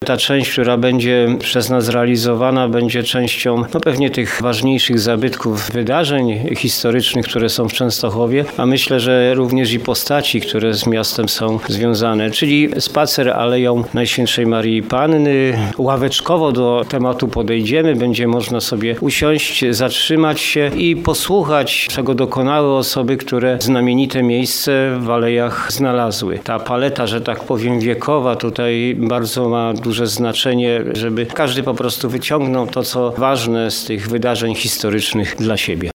ta część, która będzie przez nas realizowana, będzie częścią pewnie tych ważniejszych zabytków wydarzeń historycznych, które są w Częstochowie, a myślę, że również i postaci, które z miastem są związane, czyli spacer Aleją Najświętszej Maryi Panny. Ławeczkowo do tematu podejdziemy, będzie można sobie usiąść, zatrzymać się i posłuchać, czego dokonały osoby, które znamienite miejsce w alejach znalazły. Ta paleta, że tak powiem, wiekowa tutaj bardzo ma duże znaczenie, żeby każdy po prostu wyciągnął to, co ważne z tych wydarzeń historycznych dla siebie.